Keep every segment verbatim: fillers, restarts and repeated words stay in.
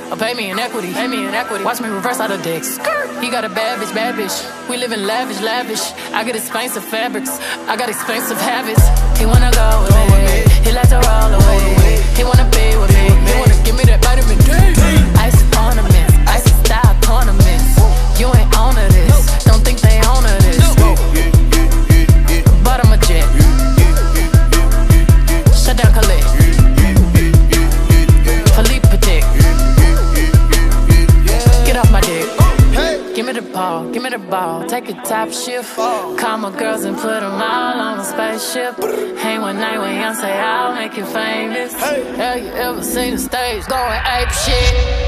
or pay me in equity. Pay me in equity. Watch me reverse out of dicks. He got a bad bitch, bad bitch. We live in lavish, lavish. I get expensive fabrics. I got expensive habits. He wanna go with me. He like to roll away. He wanna be with me. He wanna give me that vitamin D. Ice ornaments, ice style ornaments. You ain't on to this. Don't think they own to this. Bottom of jet. Shut down Khalid. Philippe Dick. Get off my dick. Give me the ball, give me the ball. Take a top shift. Call my girls and put them all on a spaceship. Hang one night when young say I'll make you famous. Have you ever seen the stage going ape shit?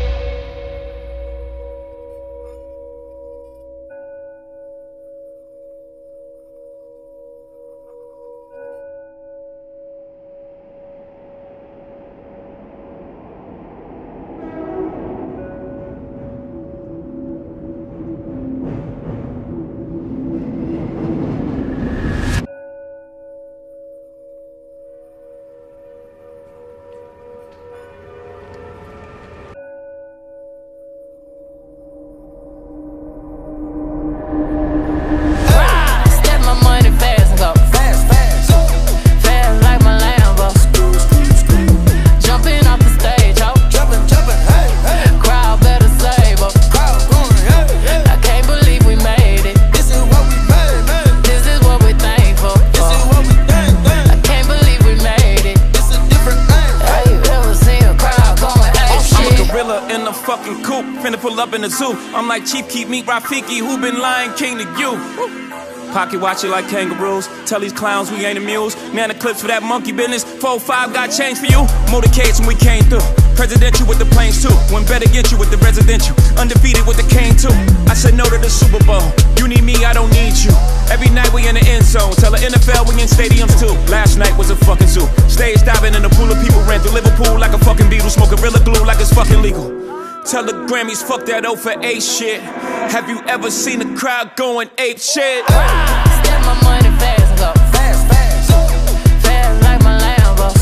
Up in the zoo, I'm like Chief Keep Meet Rafiki, who been Lion King to you. Pocket watch it like kangaroos. Tell these clowns we ain't amused. Man, the clips for that monkey business. four five got change for you. Motorcades when we came through. Presidential with the planes too. When better get you with the residential. Undefeated with the cane too. I said no to the Super Bowl. You need me, I don't need you. Every night we in the end zone. Tell the N F L we in stadiums too. Last night was a fucking zoo. Stage diving in a pool of people. Ran through Liverpool like a fucking Beatle. Smoke Gorilla Glue like it's fucking legal. Tell the Grammys, fuck that O for A shit. Have you ever seen the crowd going ape shit? Step my money fast and go fast, fast. Fast like my Lambo.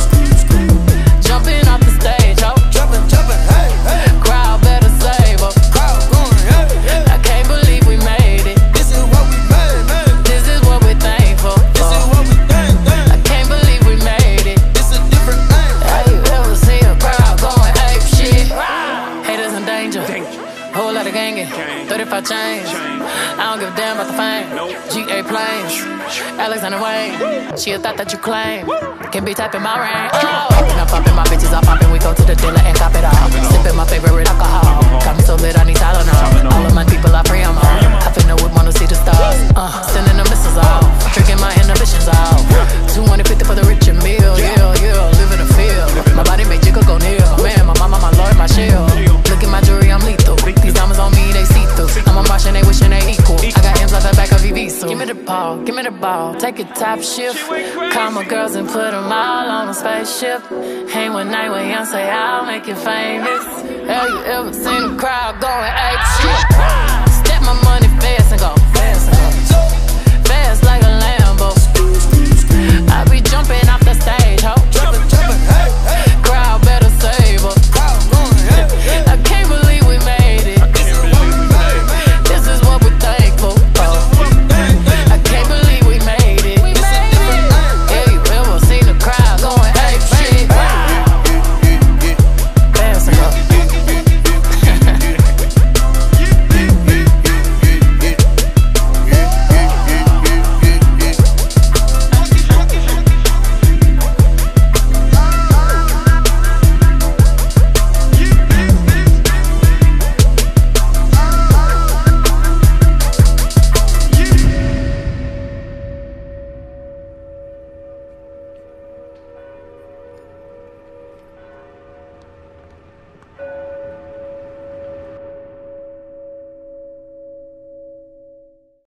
Jumping off the stage, ho. Jumping, jumping, hey, hey. Crowd better save up. Crowd going, hey, hey. I can't believe we made it. This is what we made, man. This is what we thankful for. This is what we thank, thank. I can't believe we made it. This a different thing. Have you ever seen a crowd going ape shit? Haters in danger. Whole lot of gangin'. thirty-five chains. I don't give a damn about the fame. G A planes. Alexander Wayne. She a thought that you claim. Can be typing my rain. Oh. Poppin', I'm poppin', my bitches are poppin'. We go to the dealer and cop it all. Sippin' my favorite alcohol. Got me so lit, I need Tylenol. All of my people are free, I'm on. I finna whip, wanna see the stars. Uh, sending the missiles off. Drinking my inhibitions off. two hundred fifty for the rich and meal. Yeah, yeah, live in the field. My body make jiggle go near. Man, my mama, my lord, my shield. Look at my jewelry, I'm lethal. These diamonds on me, they see through. I'm a Martian, they wishing they equal. I got M's like the back of V V, so give me the ball, give me the ball. Take a top shift. Call my girls and put them all on a spaceship. Hang one night when young say I'll make you famous. Have you ever seen a crowd going ape shit?